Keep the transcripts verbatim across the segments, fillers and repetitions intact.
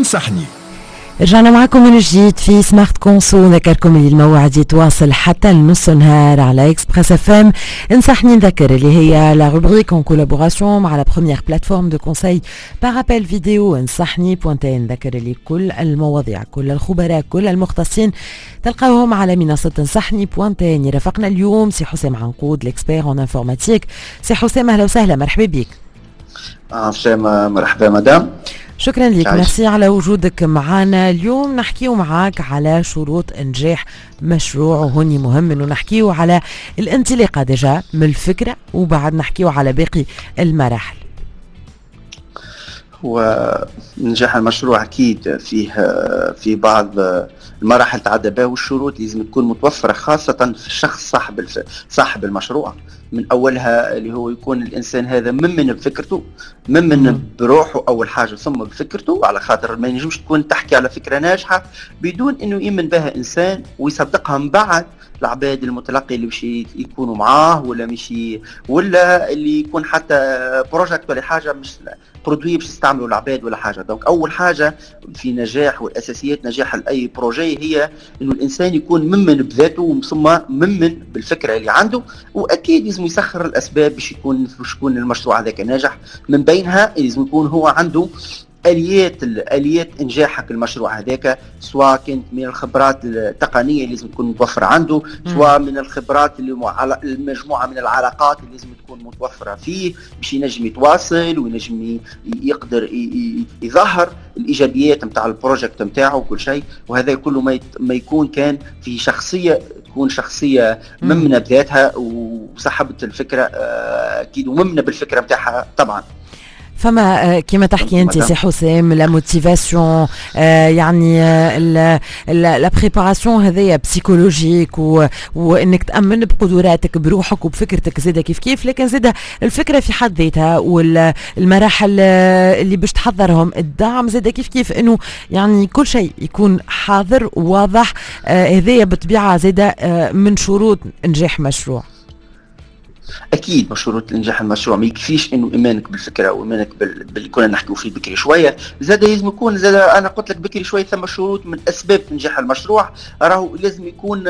انصحني. رجعنا معكم من جديد في سمارت كونسو. نذكركم اللي الموعد يتواصل حتى النص نهار على اكسبريس اف ام. انصحني نذكر اللي هي لا روبريك اون كولابوراسيون مع لا بروميير بلاتفورم دو كونساي بار ابل فيديو انصحني بوانتين. نذكر اللي كل المواضيع كل الخبراء كل المختصين تلقاوهم على منصة انصحني بوانتين. يرافقنا اليوم سي حسام عنقود ليكسبير اون انفورماتيك. سي حسام اهلا وسهلا، مرحبا بك. اه حسام مرحبا مدام. شكرا لك، ميرسي على وجودك معنا اليوم. نحكيو معاك على شروط انجاح مشروع، وهوني مهم انه نحكيو على الانطلاقه ديجا من الفكره وبعد نحكيو على باقي المراحل. ونجاح المشروع اكيد فيه في بعض المراحل تعدى بها، والشروط لازم تكون متوفره خاصه في الشخص صاحب الف... صاحب المشروع. من اولها اللي هو يكون الانسان هذا ممن بفكرته، ممن بروحه اول حاجه، ثم بفكرته، على خاطر ما ينجمش تكون تحكي على فكره ناجحه بدون انه يؤمن بها انسان ويصدقها من بعد العباد المتلقي اللي باش يكونوا معاه، ولا مش ولا اللي يكون حتى بروجكت ولا حاجه مش برودوي باش يستعملوا العباد ولا حاجه. دونك اول حاجه في نجاح والاساسيات نجاح اي بروجي هي انه الانسان يكون ممن بذاته ثم ممن بالفكره اللي عنده، واكيد لازم يسخر الاسباب باش يكون باش يكون المشروع هذاك ناجح. من بينها لازم يكون هو عنده اليات اليات انجاحك المشروع هذاك، سواء كانت من الخبرات التقنيه اللي لازم تكون متوفره عنده، سواء من الخبرات اللي المجموعه من العلاقات اللي لازم تكون متوفره فيه باش ينجم يتواصل وينجم يقدر يظهر الايجابيات نتاع البروجكت نتاعو وكل شيء. وهذا كله ما ما يكون كان في شخصيه تكون شخصيه ممنه بذاتها وصاحبه الفكره اكيد وممنه بالفكره نتاعها طبعا. فما كما تحكي انت سي حسام لا موتيفاسيون يعني لا بريباراسيون هذيا بسيكولوجيك وانك تامن بقدراتك بروحك وبفكرتك زاده كيف كيف، لكن زاده الفكره في حد ذاتها والمراحل اللي باش تحضرهم، الدعم زاده كيف كيف، انه يعني كل شيء يكون حاضر وواضح. هذيا بالطبيعه زاده من شروط انجاح مشروع. اكيد من شروط انجاح المشروع ما يكفيش انه ايمانك بالفكره وايمانك بال... باللي كنا نحكيو فيه بكري شويه، زاد لازم يكون زاد انا قلت لك بكري شويه ثم شروط من اسباب انجاح المشروع. راهو لازم يكون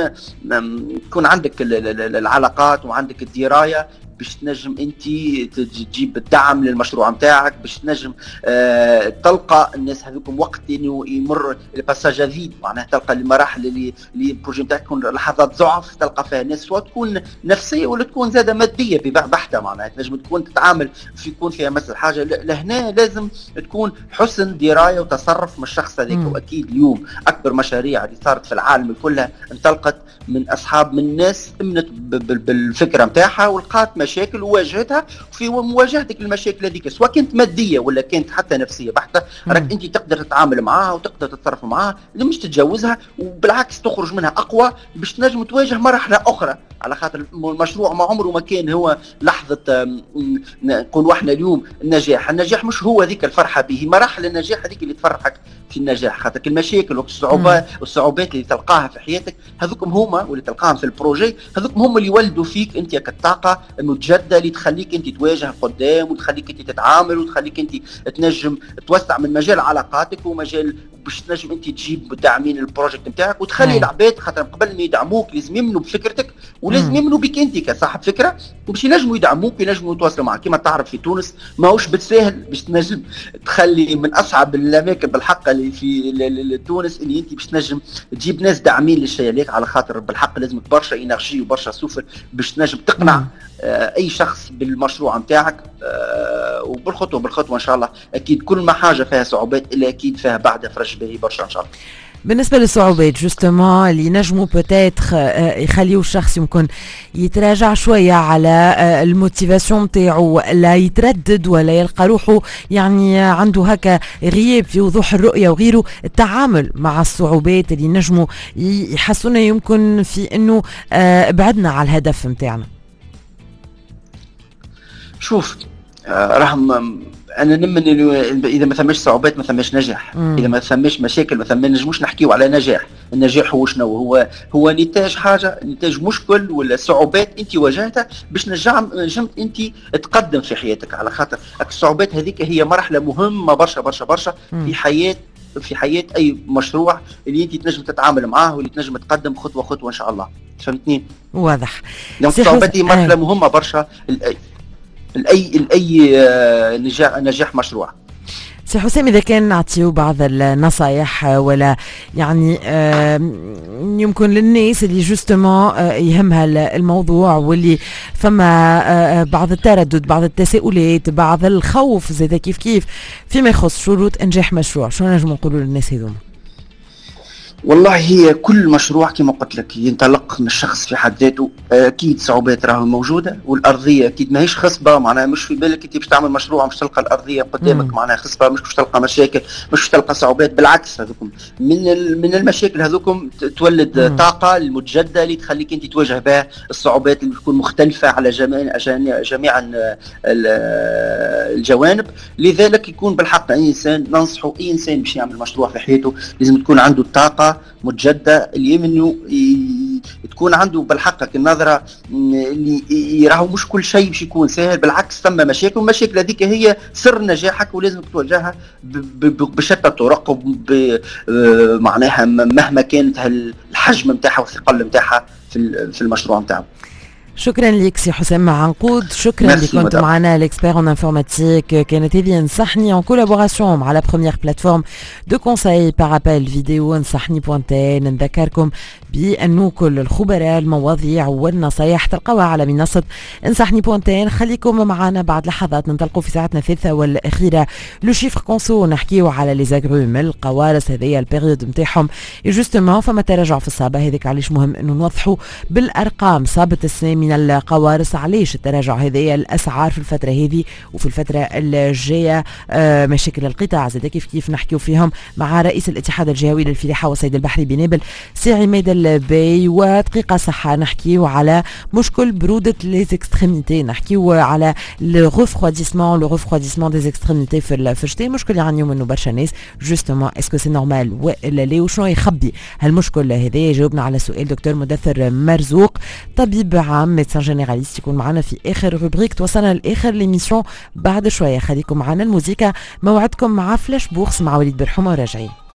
يكون عندك العلاقات وعندك الدرايه باش تنجم انت تجيب الدعم للمشروع نتاعك، باش تنجم آه تلقى الناس هذوكم وقت انه يمر الباساج فيد، معناها تلقى المراحل اللي اللي البروجي نتاعك تكون لحظات ضعف، تلقى فيها ناس سواء تكون نفسيه ولا تكون زاده ماديه بحته، معناها تنجم تكون تتعامل في يكون فيها مثل حاجه. لهنا لازم تكون حسن درايه وتصرف من الشخص هذاك. واكيد اليوم اكبر مشاريع اللي صارت في العالم كلها انطلقت من اصحاب من ناس امنت بالفكره نتاعها ولقات مشاكل وواجهتها، وفي مواجهتك المشاكل هذيك سواء كانت ماديه ولا كانت حتى نفسيه بحته، راك انت تقدر تتعامل معها وتقدر تتصرف معها، مش تتجاوزها وبالعكس تخرج منها اقوى باش تنجم تواجه مرحله اخرى. على خاطر المشروع ما عمره ما كان هو لحظه نقولوا احنا اليوم النجاح، النجاح مش هو ذيك الفرحه به، مراحل النجاح هذيك اللي تفرحك في النجاح. خاطر المشاكل والصعوبات والصعوبات اللي تلقاها في حياتك هذوكم هما واللي تلقاهم في البروجي، هذوكم هما اللي يولدوا فيك انت كالطاقه المتجدده اللي تخليك انت تواجه قدام وتخليك انت تتعامل وتخليك انت تنجم توسع من مجال علاقاتك ومجال باش تنجم انت تجيب داعمين البروجكت نتاعك وتخلي العباد، خاطر قبل ما يدعموك لازم يمنوا بفكرتك ولازم يمنوا بك انت كصاحب فكره وباش ينجموا يدعموك وينجموا يتواصلوا معك. كما تعرف في تونس ماهوش بالساهل باش تنجم تخلي من اصعب الاماكن بالحق اللي في تونس اللي انت باش تنجم تجيب ناس داعمين للشيء هذاك، على خاطر بالحق لازم برشا انرجي وبرشا سوفر باش تنجم تقنع آه اي شخص بالمشروع نتاعك آه وبالخطوه بالخطوه ان شاء الله. اكيد كل ما حاجه فيها صعوبات الا اكيد فيها بعد فرج باهي برشا ان شاء الله. بالنسبه للصعوبات جوستومون اللي نجموا بوتيتر يخليوا الشخص يمكن يتراجع شويه على الموتيفاسيون نتاعو ولا يتردد ولا يلقى روحه يعني عنده هكا غياب في وضوح الرؤيه وغيره، التعامل مع الصعوبات اللي نجموا يحسونا يمكن في انه بعدنا على الهدف نتاعنا. شوف رحم انا نمن اذا ما ثماش صعوبات ما ثماش نجاح، مم. اذا ما ثماش مشاكل ما ثماش نجموش نحكيو على نجاح. النجاح هو شنو؟ هو هو نتاج حاجه، نتاج مشكل ولا صعوبات انت واجهتها باش نجم نجمت انت تقدم في حياتك. على خاطر الصعوبات هذيك هي مرحله مهمه برشا برشا برشا مم. في حياه في حياه اي مشروع اللي انت تنجم تتعامل معاه واللي تنجم تقدم خطوه خطوه ان شاء الله. فهمتني؟ واضح. دونك الصعوبات هي مرحله مهمه برشا لاي لاي نجاح نجاح مشروع. سي حسام، إذا كان نعطيو بعض النصائح ولا يعني يمكن للناس اللي جوستومون يهمها الموضوع واللي فما بعض التردد، بعض التساؤلات، بعض الخوف زي كيف كيف فيما يخص شروط إنجاح مشروع، شو نجم نقولوا للناس هذوما؟ والله هي كل مشروع كما قلت لك ينطلق من الشخص في حد ذاته، اكيد صعوبات راهو موجوده، والارضيه اكيد ماهيش خصبه، معناها مش في بالك انت باش تعمل مشروع مش تلقى الارضيه قدامك معناها خصبه، مش باش تلقى مشاكل، مش باش تلقى صعوبات، بالعكس هذوكم من من المشاكل هذوكم تولد مم. طاقه المتجدده اللي تخليك انت تواجه بها الصعوبات اللي تكون مختلفه على جميع جميع الجوانب. لذلك يكون بالحق اي انسان ننصحه، اي انسان باش يعمل مشروع في حياته لازم تكون عنده الطاقه متجدة اللي منه تكون عنده بالحق النظرة اللي يراهو مش كل شيء باش يكون سهل، بالعكس ثم مشاكل، والمشاكل هذيك هي سر نجاحك ولازم تواجهها بشتى الطرق معناها مهما كانت الحجم نتاعها والثقل نتاعها في المشروع نتاعو. شكرا لك سي حسام عنقود، شكرا اللي كنت معنا l'expert en informatique. كانت هذه نصحني en collaboration مع la première plateforme de conseil par appel vidéo نصحني بوانتين. نذكركم بأنه كل الخبراء المواضيع والنصايح تلقوها على منصة انصحني بوانتين. خليكم معنا بعد لحظات ننطلقوا في ساعتنا الثالثة والأخيرة لو شيفر كونسو، نحكيو على لي زاغروم القوارص، هذه البيريود نتاعهم جوستومون فما تراجع في الصابة، هذيك علاش مهم انه نوضحوا بالأرقام صابة السنة من القوارص. علاش التراجع هذه؟ الأسعار في الفترة هذه وفي الفترة الجاية، آه مشاكل القطاع زاد كيف كيف نحكيو فيهم مع رئيس الاتحاد الجهوي للفلاحة والصيد البحري بنابل سي عماد البي. ودقيقة صحة نحكيو على مشكل برودة لي زيكستريميتي، نحكيو على لو ريفرويديسمون لو ريفرويديسمون دي زيكستريميتي في الشتاء، مشكل يعانيو منه برشا ناس جوستومون. اسكو سي نورمال ولا لا؟ وشنو يخبي هالمشكل هذا؟ يجاوبنا على سؤال دكتور مدثر مرزوق، طبيب عام ميدسان جينيراليست، يكون معنا في اخر روبريك. توصلنا لاخر ليميسيون بعد شويه، خليكم معنا الموسيقى، موعدكم مع فلاش بورس مع وليد برحومه وراجعين.